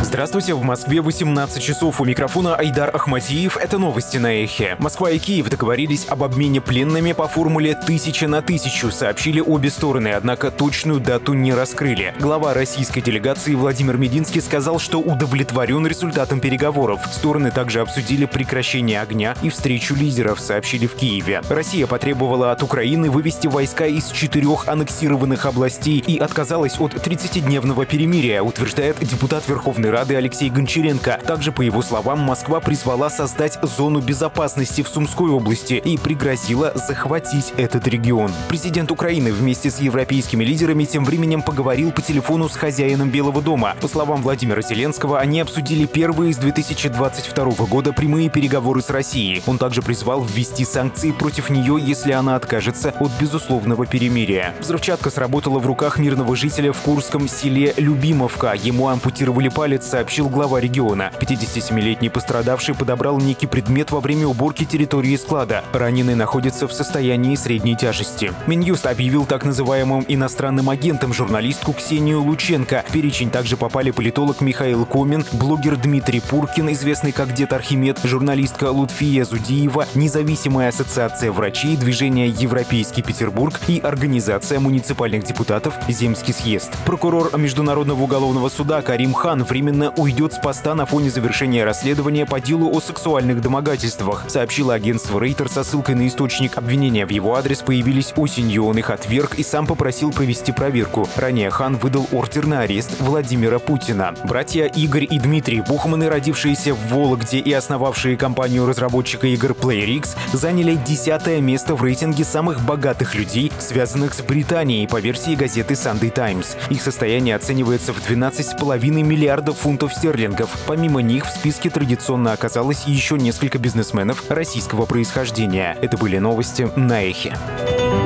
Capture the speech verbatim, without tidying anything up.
Здравствуйте, в Москве восемнадцать часов. У микрофона Айдар Ахмадиев. Это новости на Эхе. Москва и Киев договорились об обмене пленными по формуле тысяча на тысячу, сообщили обе стороны, однако точную дату не раскрыли. Глава российской делегации Владимир Мединский сказал, что удовлетворен результатом переговоров. Стороны также обсудили прекращение огня и встречу лидеров, сообщили в Киеве. Россия потребовала от Украины вывести войска из четырех аннексированных областей и отказалась от тридцатидневного перемирия, утверждает депутат Верховной Рады Алексей Гончаренко. Также, по его словам, Москва призвала создать зону безопасности в Сумской области и пригрозила захватить этот регион. Президент Украины вместе с европейскими лидерами тем временем поговорил по телефону с хозяином Белого дома. По словам Владимира Зеленского, они обсудили первые с две тысячи двадцать второго года прямые переговоры с Россией. Он также призвал ввести санкции против нее, если она откажется от безусловного перемирия. Взрывчатка сработала в руках мирного жителя в курском селе Любимовка. Ему ампутировали палец, сообщил глава региона. пятидесятисемилетний пострадавший подобрал некий предмет во время уборки территории склада. Раненый находится в состоянии средней тяжести. Минюст объявил так называемым иностранным агентом журналистку Ксению Лученко. В перечень также попали политолог Михаил Комин, блогер Дмитрий Пуркин, известный как Дед Архимед, журналистка Лутфия Зудиева, независимая ассоциация врачей, движение Европейский Петербург и организация муниципальных депутатов Земский съезд. Прокурор Международного уголовного суда Карим Хан временно уйдет с поста на фоне завершения расследования по делу о сексуальных домогательствах, сообщило агентство Рейтер со ссылкой на источник. Обвинения в его адрес появились осенью, он их отверг и сам попросил провести проверку. Ранее Хан выдал ордер на арест Владимира Путина. Братья Игорь и Дмитрий Бухманы, родившиеся в Вологде и основавшие компанию разработчика игр PlayRix, заняли десятое место в рейтинге самых богатых людей, связанных с Британией, по версии газеты Sunday Times. Их состояние оценивается в двенадцать с половиной миллиардов фунтов стерлингов. Помимо них в списке традиционно оказалось еще несколько бизнесменов российского происхождения. Это были новости на Эхе.